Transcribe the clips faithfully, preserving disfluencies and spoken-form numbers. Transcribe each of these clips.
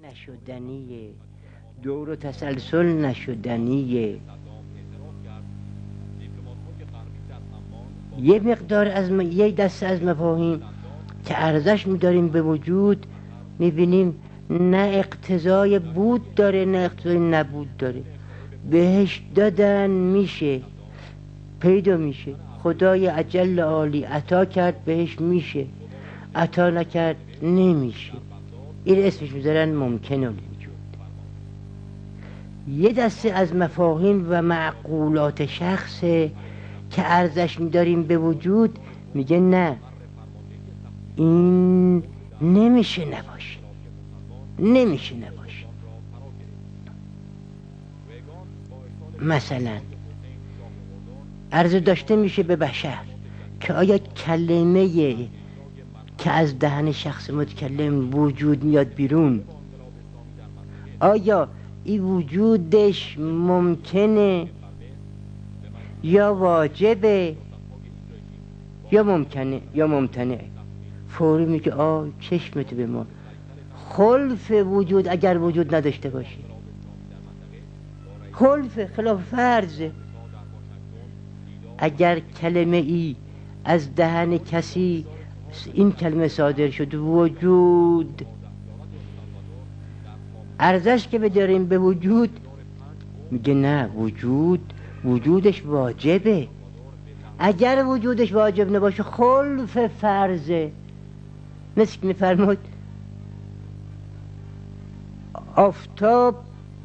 نشدنیه، دور و تسلسل نشدنیه. یه مقدار از م... یه دسته از مفاهیم که ارزش می‌داریم به وجود، می‌بینیم نه اقتضای بود داره نه اقتضای نبود داره. بهش دادن میشه، پیدا میشه. خدای اجل عالی عطا کرد بهش میشه، عطا نکرد نمیشه. این اسمش میذارن ممکن الوجود. یه دسته از مفاهیم و معقولات شخصه که ارزش میداریم به وجود، میگه نه این نمیشه نباشه، نمیشه نباشه. مثلا عرض داشته میشه به بشر که آیا کلمه که از دهن شخص متکلم وجود میاد بیرون، آیا این وجودش ممکنه یا واجبه یا ممکنه یا ممتنعه؟ فوری میگه آه چشمت به ما. خلف وجود اگر وجود نداشته باشه، خلف خلاف فرضه. اگر کلمه ای از دهن کسی این کلمه صادر شد وجود، ارزش که بداریم به وجود، میگه نه وجود وجودش واجبه. اگر وجودش واجب نباشه خلف فرضه. مثل که میفرمود آفتاب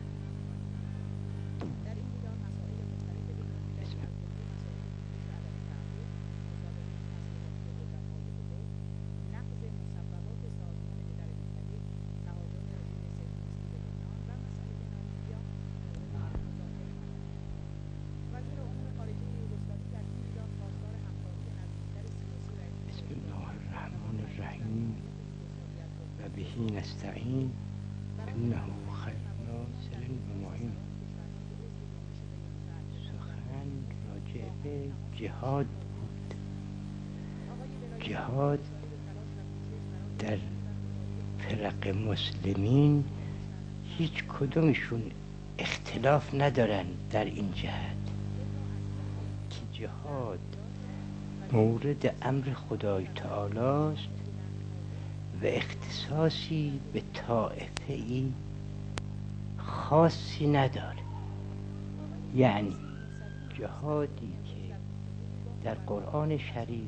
بهی نستعین انه خیر ناصر و معین. سخن راجع به جهاد بود. جهاد در فرق مسلمین هیچ کدومشون اختلاف ندارن در این جهت که جهاد مورد امر خدای تعالی است و اختصاصی به طائفه ای خاصی نداره. یعنی جهادی که در قرآن شریف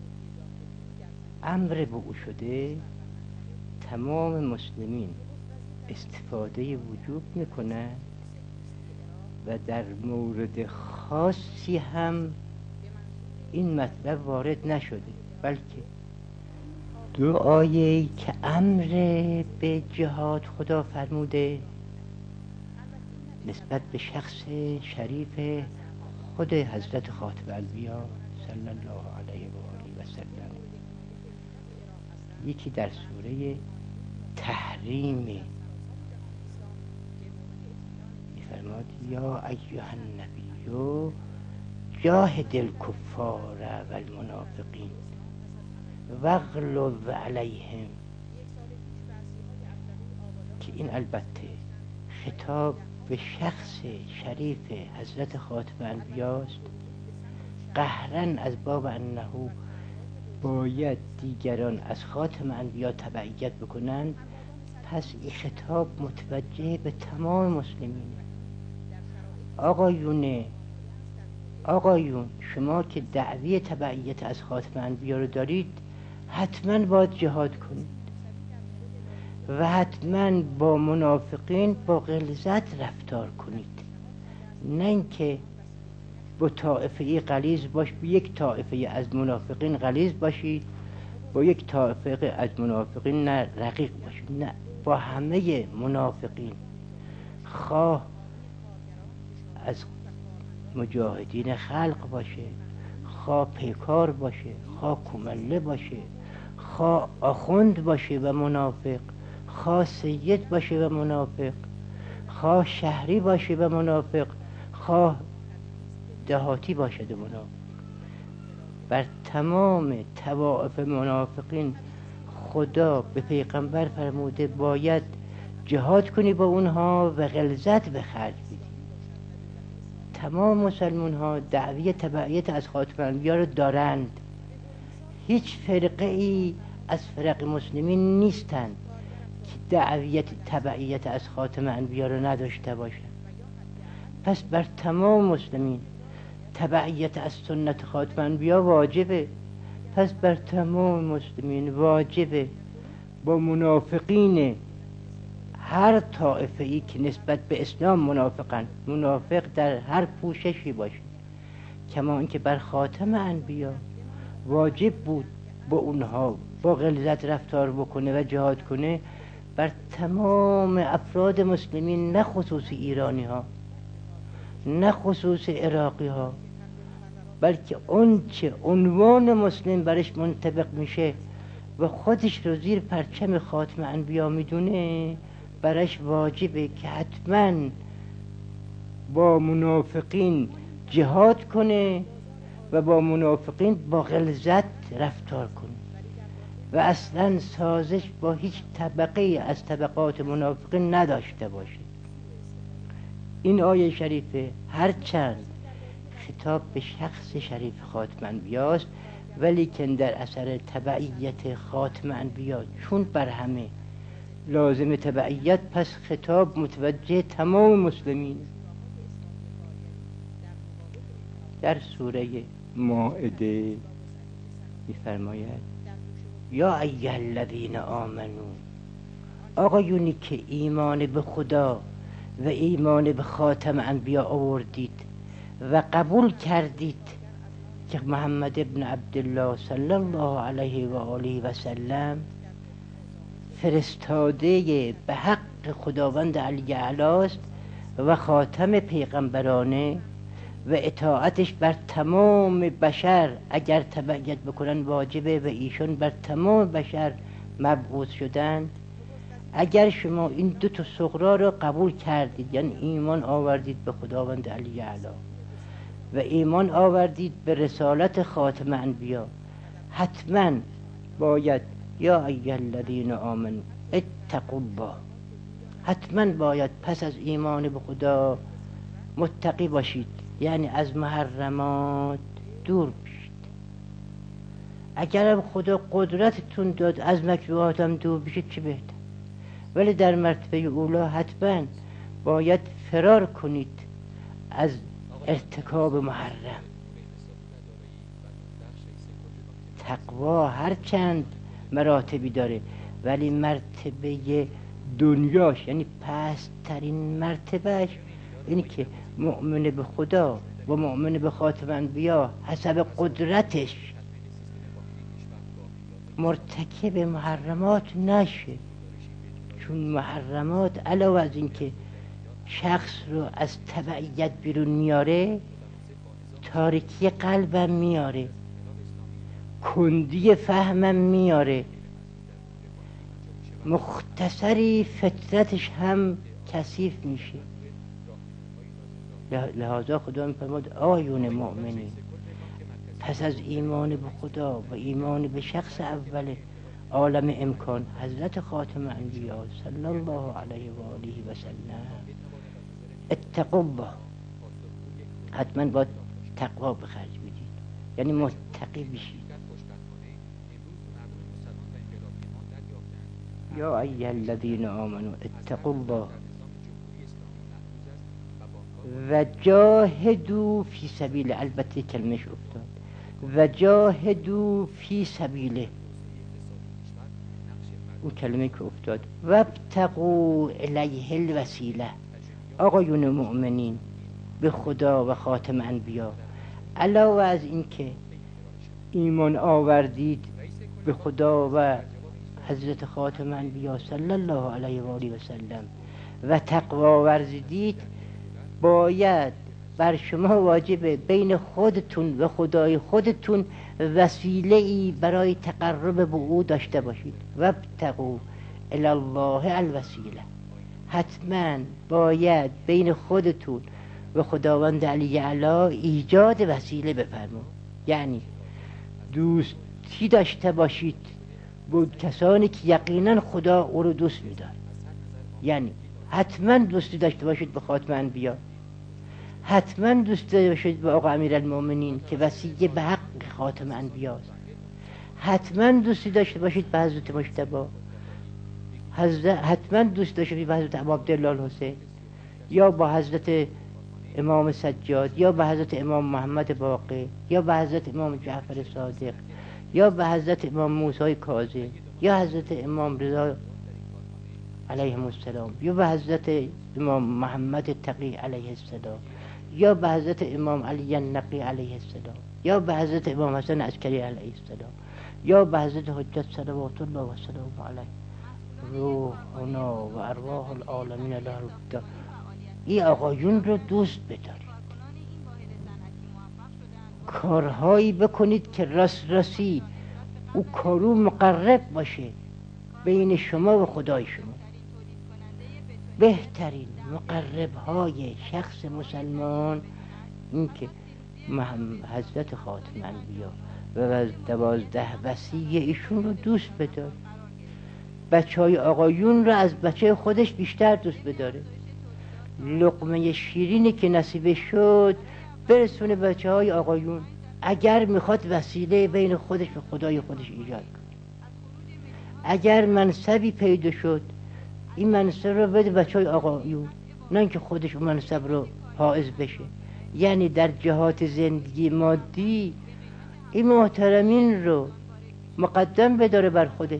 امر به او شده، تمام مسلمین استفاده وجوب میکنن و در مورد خاصی هم این مطلب وارد نشده، بلکه دو آیه که امر به جهاد خدا فرموده نسبت به شخص شریف خود حضرت خاتم الانبیا صلی الله علیه و آله و سلم. یکی در سوره تحریم میفرماد یا ایها النبی جاهد الکفار و المنافقین واغلظ علیهم، که این البته خطاب به شخص شریف حضرت خاتم انبیاست، قهرن از باب انه باید دیگران از خاتم انبیا تبعیت بکنند. پس این خطاب متوجه به تمام مسلمین. آقایونه آقایون شما که دعوی تبعیت از خاتم انبیا رو دارید، حتما باید جهاد کنید و حتما با منافقین با غلظت رفتار کنید، نه اینکه با طائفه غلیظ باش، با یک طائفه از منافقین غلیظ باشید، با یک طائفه از منافقین نه رقیق باشید. نه، با همه منافقین، خواه از مجاهدین خلق باشه، خواه پیکار باشه، خواه کومله باشه، خواه آخوند باشه و منافق، خواه سید باشه و منافق، خواه شهری باشه و منافق، خواه دهاتی باشد و منافق. بر تمام طوائف منافقین خدا به پیغمبر فرموده باید جهاد کنی با اونها و غلظت به خرج بدی. تمام مسلمان ها دعوی تبعیت از خاتم الانبیا رو دارند. هیچ فرقه ای از فرق مسلمین نیستند که دعویت تبعیت از خاتم انبیا رو نداشته باشند. پس بر تمام مسلمین تبعیت از سنت خاتم انبیا واجبه. پس بر تمام مسلمین واجبه با منافقین هر طائفه ای که نسبت به اسلام منافقن، منافق در هر پوششی باشه، کما اینکه بر خاتم انبیا واجب بود با اونها با غلظت رفتار بکنه و جهاد کنه، بر تمام افراد مسلمین، نه خصوص ایرانی ها، نه خصوص عراقی ها، بلکه اون چه عنوان مسلم برش منطبق میشه و خودش رو زیر پرچم خاتم انبیا میدونه، برش واجبه که حتما با منافقین جهاد کنه و با منافقین با غلظت رفتار کنه و اصلا سازش با هیچ طبقه از طبقات منافقین نداشته باشه. این آیه شریفه هرچند خطاب به شخص شریف خاتم انبیاست، ولی که در اثر تبعیت خاتم انبیا چون بر همه لازم تبعیت، پس خطاب متوجه تمام مسلمین. در سوره مائده می‌فرماید یا ایها الذین آمنو، آقایونی که ایمان به خدا و ایمان به خاتم انبیا آوردید و قبول کردید که محمد ابن عبدالله صلی الله علیه و آله و سلم فرستاده به حق خداوند علی اعلی است و خاتم پیغمبرانه و اطاعتش بر تمام بشر اگر تبعیت بکنن واجبه و ایشون بر تمام بشر مبعوث شدند. اگر شما این دو تا صغرا را قبول کردید، یعنی ایمان آوردید به خداوند علی اعلی و ایمان آوردید به رسالت خاتم انبیا، حتما باید یا ایها الذین آمنوا اتقوا الله، حتما باید پس از ایمان به خدا متقی باشید، یعنی از محرمات دور بشید. اگرم خدا قدرتتون داد از مکروهات هم دور بشید چه بهتر، ولی در مرتبه اولا حتما باید فرار کنید از ارتکاب محرم. تقوا هر چند مراتبی داره، ولی مرتبه دنیاش یعنی پست‌ترین مرتبهش اینی که مؤمن به خدا و مؤمن به خاتم انبیا حسب قدرتش مرتکب محرمات نشه، چون محرمات علاوه از این که شخص رو از تبعیت بیرون میاره، تاریکی قلبم میاره، کندی فهمم میاره، مختصری فطرتش هم کثیف میشه. لحاظا خدا میفرماد آیون مؤمنین، پس از ایمان به خدا و ایمان به شخص اول عالم امکان حضرت خاتم انبیا صلی الله علیه و آله و سلم، اتقوا الله، حتما باید تقوا به خرج بدید، یعنی متقی بشید. یا ایها الذین آمنوا اتقوا الله و جاهدوا فی سبیله، البته کلمش افتاد و جاهدوا فی سبیله، اون کلمه که افتاد و ابتغوا الیه الوسیله. آقایون مؤمنین به خدا و خاتم انبیا، علاوه از این که ایمان آوردید به خدا و حضرت خاتم انبیا صلی الله علیه و آله و سلم و تقوا ورزیدید، باید بر شما واجبه بین خودتون و خدای خودتون وسیله ای برای تقرب به او داشته باشید. و ابتغوا الی الله الوسیله، حتما باید بین خودتون و خداوند علی اعلی ایجاد وسیله بفرمایید، یعنی دوستی داشته باشید با کسانی که یقینا خدا او رو دوست می‌دارد. یعنی حتما دوستی داشته باشید به خاتم انبیا، حتما دوست داشته باشید به آقا امیرالمومنین که وصی به حق خاتم انبیاست، حتما دوستی داشته باشید به حضرت مجتبی، حتما دوست داشته باشید به حضرت ابو عبدالله الحسین، یا با حضرت امام سجاد، یا به حضرت امام محمد باقر، یا به حضرت امام جعفر صادق، یا به حضرت امام موسی کاظم، یا حضرت امام رضا علیهم السلام، یا به حضرت امام محمد تقی علیه السلام، یا به حضرت امام علی النقی علیه السلام، یا به حضرت امام حسن عسکری علیه السلام، یا به حضرت حجت صلوات الله و سلام علیه روحنا و ارواح العالمین له الفدا. این آقایون رو دوست بدارید، کارهایی بکنید که راست راستی او کارو مقرب باشه بین شما و خدای شما. بهترین مقرب های شخص مسلمان این که حضرت خاتم انبیا و دوازده وصی ایشون رو دوست بداره، بچه های آقایون رو از بچه خودش بیشتر دوست بداره، لقمه شیرینی که نصیب شد برسونه بچه های آقایون، اگر میخواد وسیله بین خودش و خدای خودش ایجاد کنه. اگر منصبی پیدا شد این منصب رو بده بچه های آقایون، نه اینکه خودش اون منصب رو حائز بشه. یعنی در جهات زندگی مادی این محترمین رو مقدم بداره بر خودش،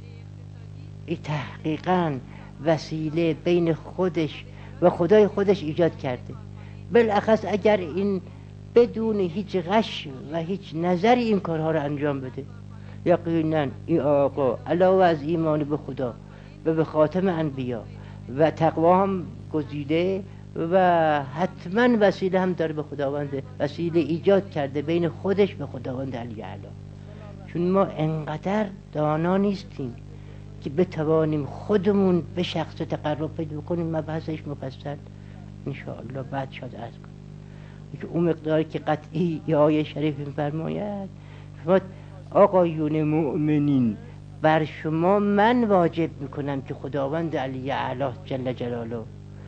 این تحقیقاً وسیله بین خودش و خدای خودش ایجاد کرده. بالاخص اگر این بدون هیچ غش و هیچ نظری این کارها رو انجام بده، یقینا این آقا علاوه از ایمان به خدا و به خاتم انبیا و تقوا هم گزیده و حتما وسیله هم داره به خداوند، وسیله ایجاد کرده بین خودش و خداوند علی اعلی. چون ما انقدر دانا نیستیم که بتوانیم خودمون به شخص تقرب پیدا کنیم. مبحثش مفصل انشاءالله بعد شاید عرض کنم که اون مقداری که قطعی یا آیه شریف می‌فرماید شما آقایون مؤمنین بر شما من واجب میکنم که خداوند علی اعلی جل جلاله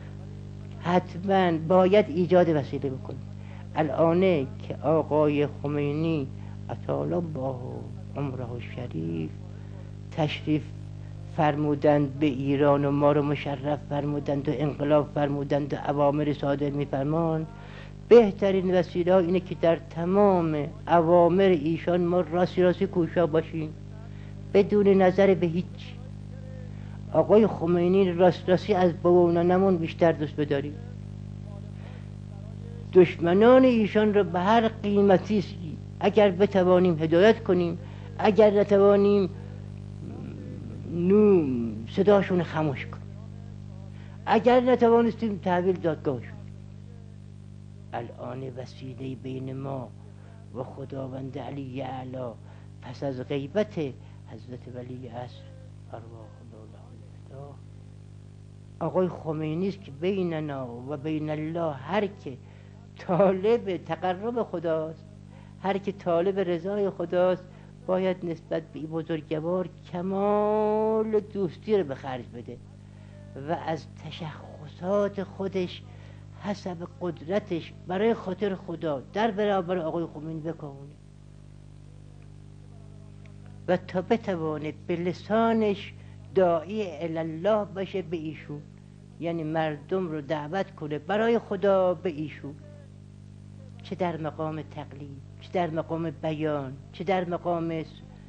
حتما باید ایجاد وسیله بکنید. الان که آقای خمینی اطال الله عمره شریف تشریف فرمودند به ایران و ما رو مشرف فرمودند و انقلاب فرمودند و اوامر صادر میفرمان، بهترین وسیله اینه که در تمام اوامر ایشان ما راستی راستی کوشا باشیم بدون نظر به هیچ. آقای خمینی راست راستی از بابا و ننمون بیشتر دوست بداریم، دشمنان ایشان رو به هر قیمتی اگر بتوانیم هدایت کنیم، اگر نتوانیم نو صداشون خاموش کنیم، اگر نتوانستیم تحویل دادگاهشون. الان وسیله بین ما و خداوند علی اعلی پس از غیبت حضرت ولی عصر ارواح الله آقای خمینی است که بیننا و بین الله هر که طالب تقرب خداست، هر که طالب رضای خداست، باید نسبت به این بزرگوار کمال دوستی رو به خرج بده و از تشخصات خودش حسب قدرتش برای خاطر خدا در برابر آقای خمینی بکاونه و تا بتوانه به لسانش داعی الله باشه به ایشون، یعنی مردم رو دعوت کنه برای خدا به ایشون، چه در مقام تقلید، چه در مقام بیان، چه در مقام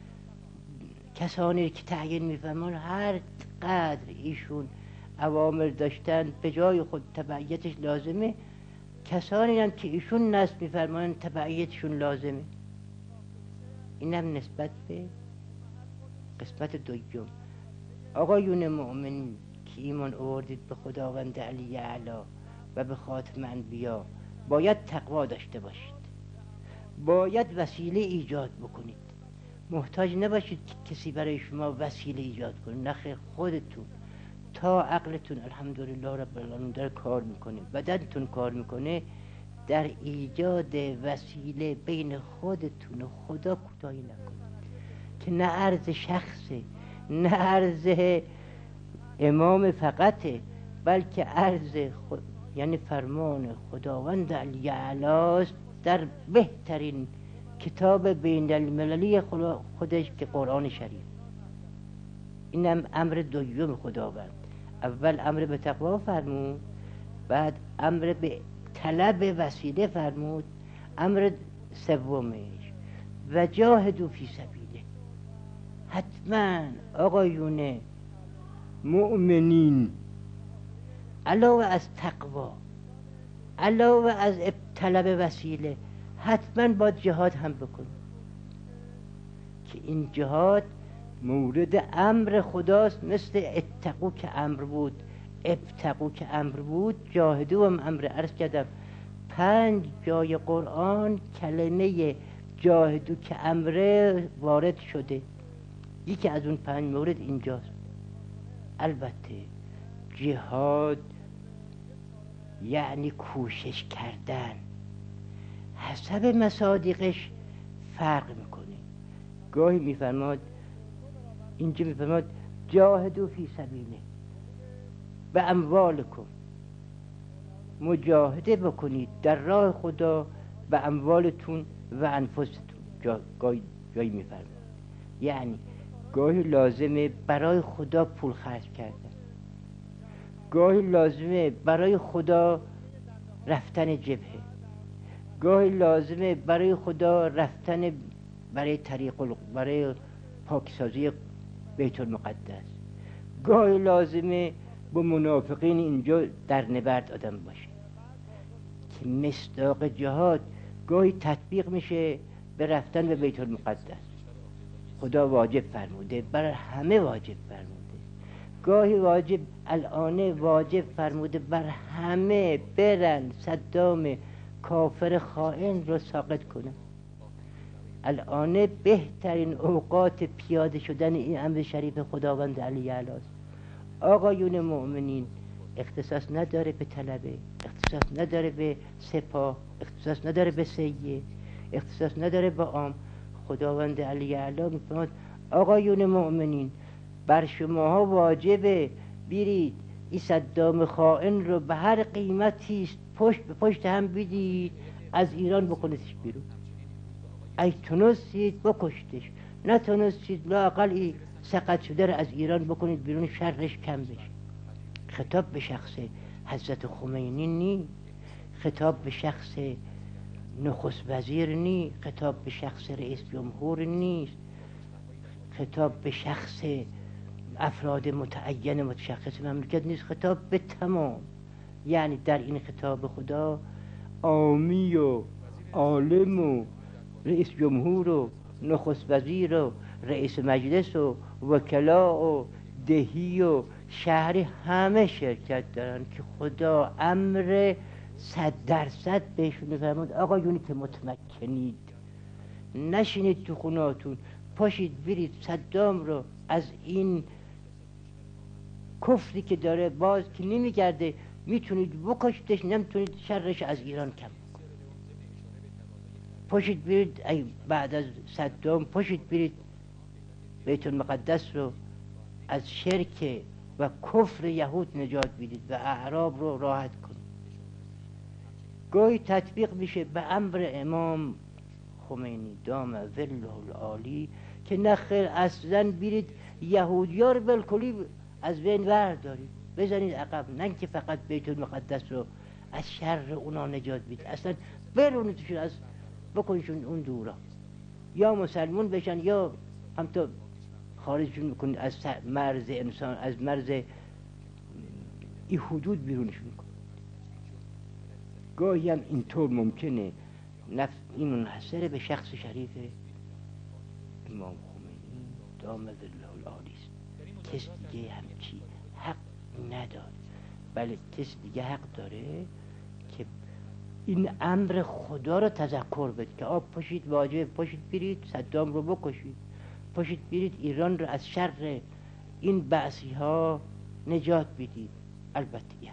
کسانی که تعیین میفرمان. هر قدر ایشون اوامر داشتن به جای خود تبعیتش لازمه، کسانی هم که ایشون نصب میفرمان تبعیتشون لازمه. اینم نسبت به قسمت دوم. آقایون مؤمنین که ایمان آوردید به خداوند علی اعلی و به خاتم انبیا، باید تقوا داشته باشید، باید وسیله ایجاد بکنید، محتاج نباشید که کسی برای شما وسیله ایجاد کنه، نخیر خودتون تا عقلتون الحمدلله رب العالمین داره کار میکنه، بدنتون کار میکنه، در ایجاد وسیله بین خودتون و خدا کوتاهی نکنید که نه عرض شخصه، نه عرض امام فقطه، بلکه عرض خود یعنی فرمان خداوند علی اعلاست در بهترین کتاب بین المللی خودش که قرآن شریف. اینم امر دوم خداوند. اول امر به تقوا فرمود، بعد امر به طلب وسیله فرمود، امر سومش و جاهدوا فی سبیله. حتما آقایون مؤمنین علاوه از تقوا، علاوه از طلب وسیله، حتما باید جهاد هم بکنید که این جهاد مورد امر خداست. مثل اتقو که امر بود، ابتقو که امر بود، جاهدو هم امر. عرض کردم پنج جای قرآن کلمه جاهدو که امره وارد شده، یکی از اون پنج مورد اینجاست. البته جهاد یعنی کوشش کردن، حسب مصادیقش فرق میکنه. گاهی میفرماد اینجا میفرماد جاهدوا فی سبیله به اموالکم، مجاهده بکنید در راه خدا به اموالتون و انفستون. جا، گاهی جایی میفرماد یعنی گاهی لازمه برای خدا پول خرج کردن، گاهی لازمه برای خدا رفتن جبهه، گاهی لازمه برای خدا رفتن برای طریق برای پاکسازی بیت المقدس، گاهی لازمه با منافقین اینجا در نبرد آدم باشه. که مصداق جهاد گاهی تطبیق میشه به رفتن به بیت المقدس، خدا واجب فرموده، برای همه واجب فرموده. گاهی واجب الان واجب فرموده بر همه برن صدام کافر خائن رو ساقط کنن. الان بهترین اوقات پیاده شدن این امر شریف خداوند علی اعلاست. آقایون مؤمنین اختصاص نداره به طلبه، اختصاص نداره به سپاه، اختصاص نداره به سیه، اختصاص نداره به عام. خداوند علی اعلا میفرماد آقایون مؤمنین بر شماها واجبه برید این صدام خائن رو به هر قیمتی پشت به پشت هم بدید، از ایران بکنیدش بیرون. ای تونستید بکشتش، نتونستید لااقل سقط شده رو از ایران بکنید بیرون، شرش کم بشه. خطاب به شخص حضرت خمینی نی، خطاب به شخص نخست وزیر نی، خطاب به شخص رئیس جمهور نیست، خطاب به شخص افراد متعین متشخص مملکت نیست، خطاب به تمام. یعنی در این خطاب خدا عامی و عالم و رئیس جمهور و نخست وزیر و رئیس مجلس و وکلا و دهی و شهری همه شرکت دارن که خدا امر صد درصد بهشون فرمود آقایونی که متمکنید نشینید تو خوناتون، پاشید برید صدام رو از این کفری که داره باز که نمیگرده میتونید بکشتش، نمیتونید شرش از ایران کم بکنید. پاشید برید بعد از صدام پاشید برید بیت المقدس رو از شرک و کفر یهود نجات بدید و اعراب رو راحت کنید. گاهی تطبیق میشه به امر امام خمینی دام ظله العالی که نخیر اصلا برید یهودی ها رو بالکلی از بین بردارید، بزنید عقب، نه که فقط بیت المقدس رو از شر اونا نجات بدید، اصلا برونیدشون از بکنیشون اون دورا، یا مسلمون بشن یا همتا خارجشون میکنید از مرز انسان، از مرز این حدود بیرونشون میکنید. گاهی هم اینطور ممکنه نفس این منحصر به شخص شریف امام خمینی دام ظله العالی است. کس دیگه همچی حق نداره، بله کس دیگه حق داره که این امر خدا رو تذکر بده که آب پاشید واجب پاشید برید صدام رو بکشید، پاشید برید ایران رو از شر این بعثی ها نجات بدید. البته یه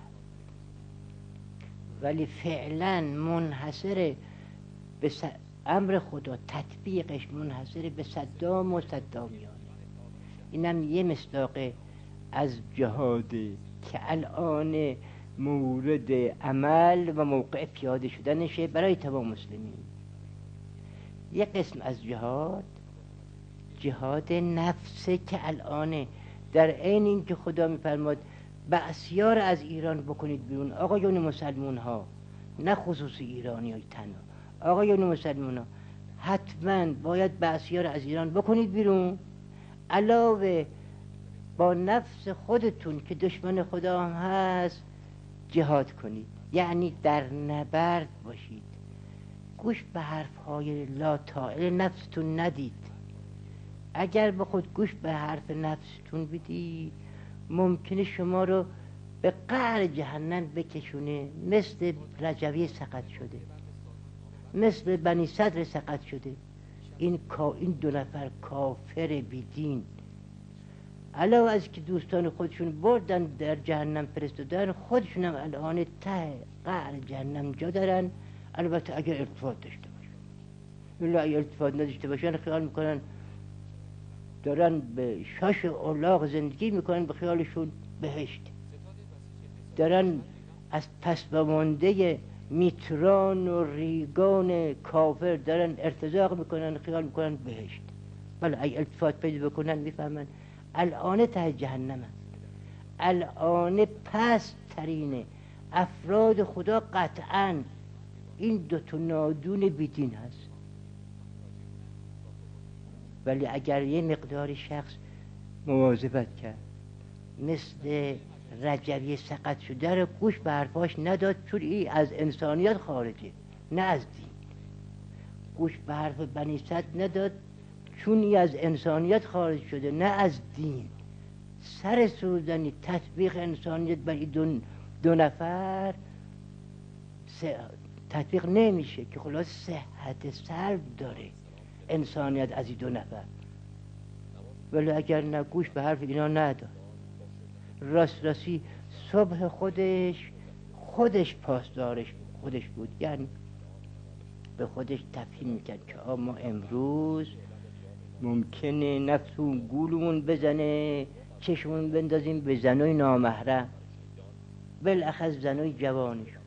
ولی فعلا منحصر به س... امر خدا تطبیقش منحصر به صدام و صدامیانه. اینم یه مصداق از جهاد که الان مورد عمل و موقع پیاده شدنشه برای تمام مسلمین. یک قسم از جهاد جهاد نفسه که الان در عین این که خدا میفرماد بعثیار از ایران بکنید بیرون، آقایون مسلمون ها، نه خصوص ایرانی های تنها، آقایون مسلمون ها حتما باید بعثیار از ایران بکنید بیرون، علاوه با نفس خودتون که دشمن خدا هم هست جهاد کنید، یعنی در نبرد باشید. گوش به حرفهای لا طائل نفستون ندید. اگر به خود گوش به حرف نفستون بدید ممکنه شما رو به قعر جهنم بکشونه، مثل رجوی سقط شده، مثل بنی صدر سقط شده. این این دو نفر کافر بیدین علاوه از که دوستان خودشون بردن در جهنم فرستادن، خودشون هم الان ته قعر جهنم جا دارن، البته اگر التفات داشته باشن. ولی اگر التفات نداشته باشن خیال میکنن دارن به شاش اولاغ زندگی میکنن، به خیالشون بهشت دارن. از پس بمانده میتران و ریگان کافر دارن ارتزاق میکنن، خیال میکنن بهشت. ولی اگه التفات پیدا بکنن میفهمن الان ته جهنم است. الان پست ترین افراد خدا قطعا این دوتا نادون بیدین هست. ولی اگر یه مقدار شخص مواظبت کرد، مثل رجوی سقط شده رو گوش به حرفاش نداد، چون این از انسانیت خارجه نه از دین. گوش به حرف بنی صدر نداد چون این از انسانیت خارج شده نه از دین. سر سوزنی تطبیق انسانیت بر این دو, دو نفر تطبیق نمیشه که خلاص صحت سلب داره انسانیت از این دو نفر. ولی اگر نه گوش به حرف اینا نداد، راست راستی صبح خودش خودش پاسدارش خودش بود، یعنی به خودش تفهیم میکرد که ما امروز ممکنه نفسون گولمون بزنه، چشمون بندازیم به زنای نامحرم، بالاخص زنای جوانشون.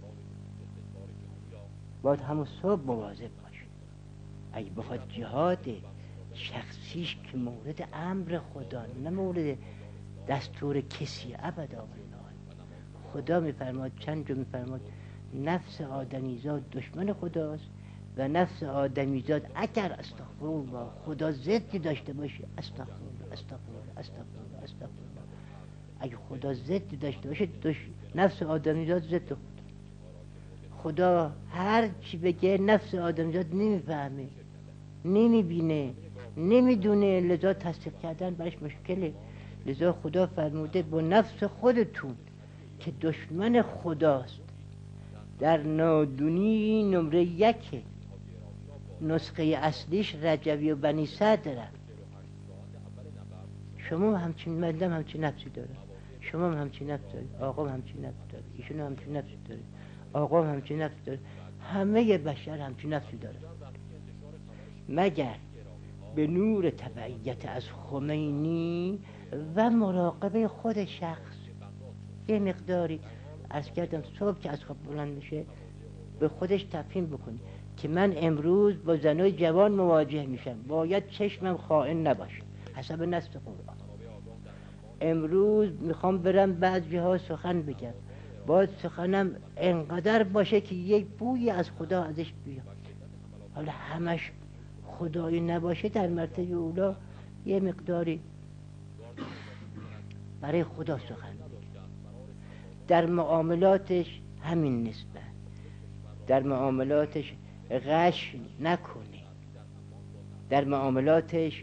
باید همون صبح مواظب باشه. اگه بخواد جهاد شخصیش که مورد امر خدا نه مورد دستور کسی ابدا. خدا میفرماد چند جو میفرماد نفس آدمیزاد دشمن خداست و نفس آدمیزاد اگر استغفرالله خدا ضدی داشته باشه استغفرالله استغفرالله استغفرالله استغفرالله اگه خدا ضدی داشته باشه دش... نفس آدمیزاد ضد خدا. خدا هر چی بگه نفس آدمیزاد نمیفهمه، نمیبینه، نمیدونه، لذا تصدیق کردن برش مشکله. لذا خدا فرموده با نفس خودتون که دشمن خداست در نادونی نمره یکه. نسخه اصلیش رجوی و بنی صدره. شما همچین مردم همچین نفسی داره، شما هم همچین نفس دارید، آقا هم همچین نفس داره، ایشون هم همچین نفسی داره، آقا هم همچین نفسی داره، همه بشر همچین نفسی داره، مگر به نور تبعیت از خمینی و مراقبه خود شخص. یه مقداری عرض کردم صبح که از خواب بلند میشه به خودش تفهیم بکنی که من امروز با زنای جوان مواجه میشم، باید چشمم خائن نباشه حسب نص قرآن. امروز میخوام برم بعض جاها سخن بگم، باید سخنم انقدر باشه که یک بوی از خدا ازش بیاد. حالا همش خدایی نباشه، در مرتبه اولا یه مقداری برای خدا سخن بگم. در معاملاتش همین نسبت، در معاملاتش غش نکنه، در معاملاتش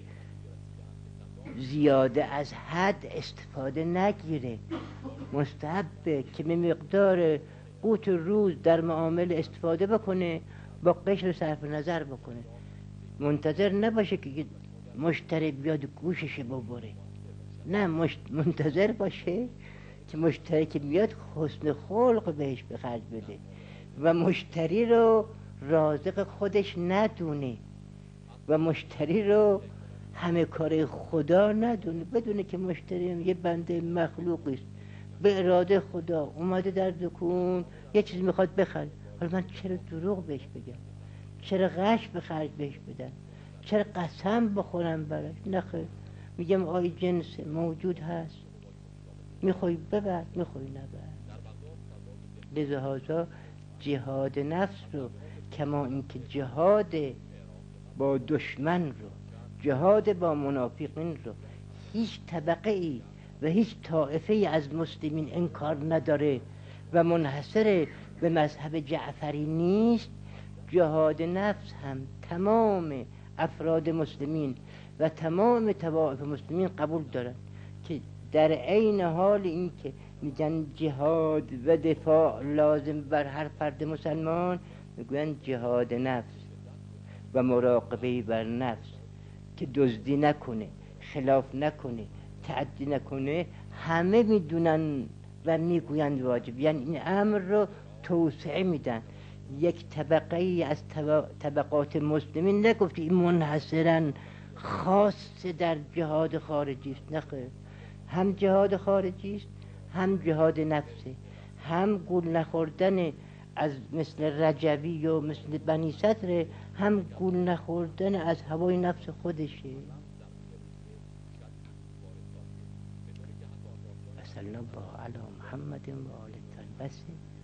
زیاده از حد استفاده نگیره. مستحبه که به مقدار قوت روز در معامل استفاده بکنه، با قشر صرف نظر بکنه، منتظر نباشه که مشتری بیاد گوشش ببره. نه، منتظر باشه که مشتری که میاد حسن خلق بهش به خرج بده و مشتری رو رازق خودش ندونه و مشتری رو همه کار خدا ندونه، بدونه که مشتری یه بنده مخلوقی است، به اراده خدا اومده در دکون یه چیز میخواد بخره. حالا من چرا دروغ بهش بگم؟ چرا غش به خرج بهش بدم؟ چرا قسم بخورم براش؟ نخیر، میگم آی جنس موجود هست، میخوای ببر، میخوای نبر. لذا جهاد نفس رو، کما اینکه جهاد با دشمن رو، جهاد با منافقین رو هیچ طبقه ای و هیچ طائفه ای از مسلمین انکار نداره و منحصر به مذهب جعفری نیست، جهاد نفس هم تمام افراد مسلمین و تمام طوائف مسلمین قبول دارن که در عین حال این که میگن جهاد و دفاع لازم بر هر فرد مسلمان، میگن جهاد نفس و مراقبه بر نفس که دزدی نکنه، خلاف نکنه، تعدی نکنه، همه میدونن و میگویند واجب. یعنی این امر رو توسعه میدن. یک طبقه ای از طبقات مسلمین نگفت این منحصرا خاص در جهاد خارجی است، نخیر، هم جهاد خارجی است، هم جهاد نفسه، هم گول نخوردن از مثل رجبی و مثل بنی صدر، هم گول نخوردن از هوای نفس خودشه. صلی الله علی محمد و آل الطاهرین. بسه